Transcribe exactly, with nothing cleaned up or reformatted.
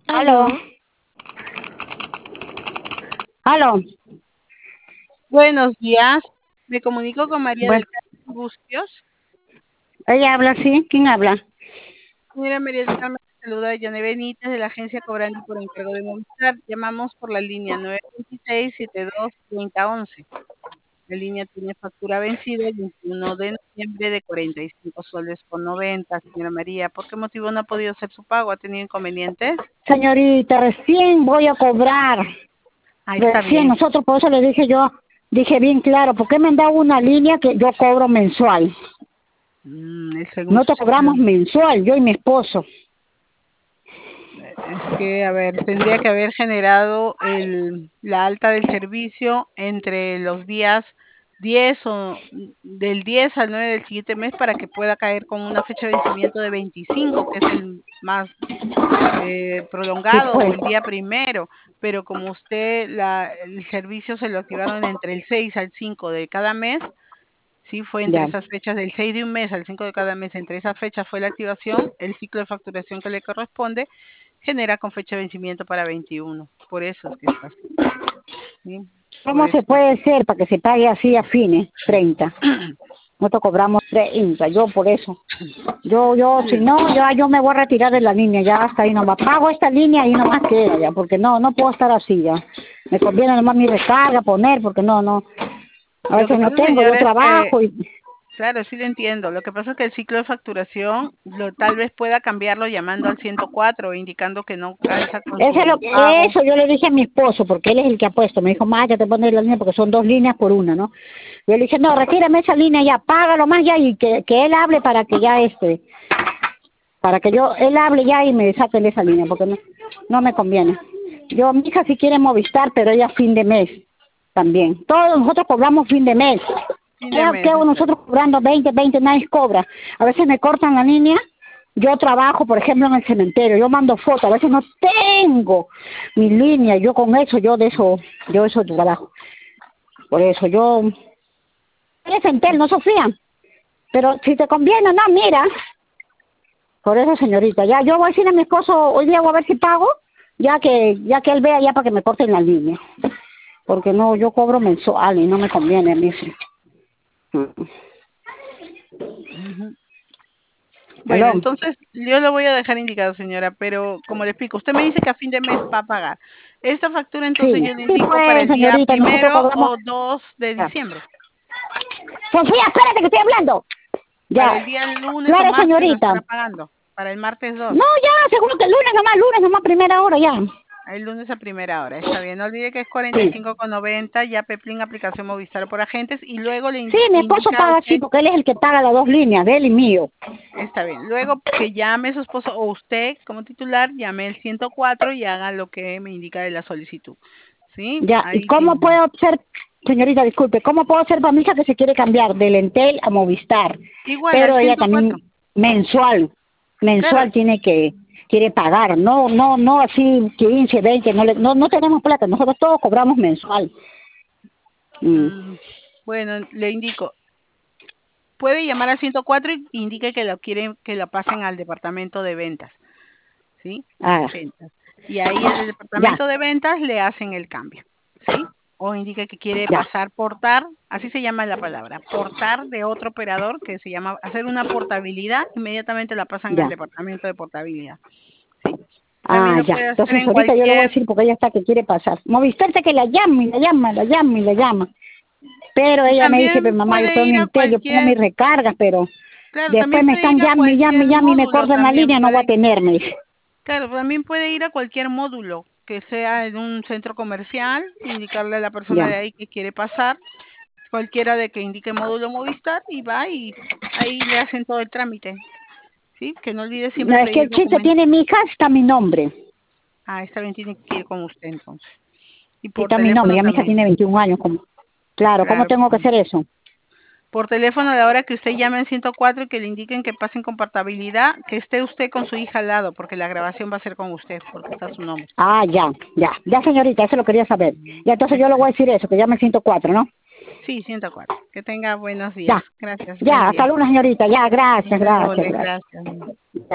Aló, Aló, aló, buenos días. Me comunico con María bueno, del Carmen Bustios. ella habla así, ¿quién habla? Señora María del Carmen, saluda a Yane Benítez de la agencia Cobrando por encargo de Movistar. Llamamos por la línea nueve dos seis, siete dos, tres cero uno uno. La línea tiene factura vencida el veintiuno de noviembre de cuarenta y cinco soles con noventa. Señora María, ¿por qué motivo no ha podido hacer su pago? ¿Ha tenido inconvenientes? Señorita, recién voy a cobrar, Ah, está recién, bien. nosotros por eso le dije yo, dije bien claro, ¿por qué me han dado una línea que yo cobro mensual? Mm, es según su Nosotros ciclo. cobramos mensual, yo y mi esposo. Es que, a ver, tendría que haber generado el, la alta del servicio entre los días diez o del diez al nueve del siguiente mes para que pueda caer con una fecha de vencimiento de veinticinco, que es el más eh, Sí, prolongado, o pues, el día primero. Pero como usted, la, el servicio se lo activaron entre el seis al cinco de cada mes, sí, fue entre ya. esas fechas, del seis de un mes al cinco de cada mes, entre esas fechas fue la activación, el ciclo de facturación que le corresponde genera con fecha de vencimiento para veintiuno. Por eso es que está así, ¿sí? Por ¿Cómo se eso. puede ser para que se pague así a fines, treinta? Nosotros cobramos treinta, yo por eso. Yo, yo, si Sí. no, ya yo me voy a retirar de la línea, ya hasta ahí nomás. Pago esta línea y nomás queda ya, porque no, no puedo estar así ya. Me conviene nomás mi recarga, poner, porque no, no. A Lo que veces no pasa, tengo, yo señora, es que, trabajo y... claro, sí le entiendo. Lo que pasa es que el ciclo de facturación lo, tal vez pueda cambiarlo llamando al ciento cuatro, indicando que no calza con Eso, es lo, su pago. eso yo le dije a mi esposo, porque él es el que ha puesto. Me dijo, más que te pones la línea porque son dos líneas por una, ¿no? Yo le dije, no, retírame esa línea ya, págalo más ya y que, que él hable para que ya este, para que yo, él hable ya y me saque de esa línea, porque no, no me conviene. Yo, mi hija sí quiere Movistar, pero ella fin de mes también. Todos nosotros cobramos fin de mes. Fin ¿Qué, de qué mes, hago está nosotros bien. cobrando veinte veinte nadie cobra? A veces me cortan la línea. Yo trabajo, por ejemplo, en el cementerio. Yo mando fotos. A veces no tengo mi línea. Yo con eso, yo de eso, yo eso trabajo. Por eso yo... Es Entel, no Sofía. Pero si te conviene, no, mira. Por eso, señorita, ya yo voy a decirle a mi esposo, hoy día voy a ver si pago, ya que ya que él vea ya para que me corten la línea. Porque no, yo cobro mensual y no me conviene a mí. Sí. Mm. Ujú. Bueno, ¿Aló? entonces yo lo voy a dejar indicado, señora, pero como le explico, usted me dice que a fin de mes va a pagar. Esta factura entonces Sí, yo le sí, indico para pues, el día señorita, nosotros primero cobramos... o dos de Ya. diciembre. Sofía, espérate que estoy hablando. Para Ya, el día lunes o claro, martes lo señorita. estará pagando. Para el martes dos. No, ya, seguro que el lunes nomás, lunes nomás, primera hora, ya. El lunes a primera hora. Está bien. No olvide que es cuarenta y Sí. cinco con noventa, ya Peplín aplicación Movistar por agentes. Y luego le Sí, indi- mi esposo indica a paga así usted, porque él es el que paga las dos líneas, de él y mío. está bien. Luego que llame a su esposo o usted como titular, llame el ciento cuatro y haga lo que me indica de la solicitud. ¿Sí? Ya, ¿y Ahí cómo tiene. puedo ser, señorita, disculpe, cómo puedo ser para mi hija que se quiere cambiar del Entel a Movistar? Igual al Pero ella ciento cuatro. también mensual, Claro. mensual tiene que, quiere pagar, no, no, no así quince, veinte, no, le, no, no tenemos plata, nosotros todos cobramos mensual. Mm. Mm, bueno, le indico. Puede llamar al ciento cuatro y indique que lo quieren que lo pasen al departamento de ventas. ¿Sí? Ah, Ventas. Y ahí en el ya, departamento de ventas le hacen el cambio, ¿sí? O indica que quiere ya, pasar portar, así se llama la palabra, portar de otro operador que se llama hacer una portabilidad, inmediatamente la pasan al ya. departamento de portabilidad, ¿sí? También Ah, lo ya. puede hacer Entonces en ahorita yo le voy a cualquier, decir porque ella está que quiere pasar. Movistar está que la llama y la llama, la llama y la llama. Pero y ella me dice, pero también mamá, yo puede tengo un ir a Entel, yo pongo cualquier, mis recargas, pero claro, después también me puede están ir a llamando y llamando y cualquier llamando y me módulo, cortan la también línea, no voy a puede, tener, me dice. claro, también puede ir a cualquier módulo que sea en un centro comercial, indicarle a la persona Ya. de ahí que quiere pasar cualquiera de que indique módulo Movistar y va y ahí le hacen todo el trámite, ¿sí? Que no olvide No, siempre es que pedir el chiste documentos. tiene mi hija, está mi nombre. Ah, está bien, tiene que ir con usted entonces. Y Sí, por está mi nombre, teléfono ya mi hija también, tiene veintiún años. Como... Claro, ¿cómo claro que tengo que sí. hacer eso? Por teléfono, a la hora que usted llame en ciento cuatro y que le indiquen que pasen con portabilidad, que esté usted con su hija al lado, porque la grabación va a ser con usted, porque está su nombre. Ah, ya, ya. Ya, señorita, eso lo quería saber. Ya, entonces yo le Está voy a bien. decir eso, que llame el ciento cuatro, ¿no? Sí, ciento cuatro. Que tenga buenos días. Ya, Gracias, buen ya, día. hasta luego, señorita. Ya, gracias, Hasta luego, gracias, le- gracias. gracias.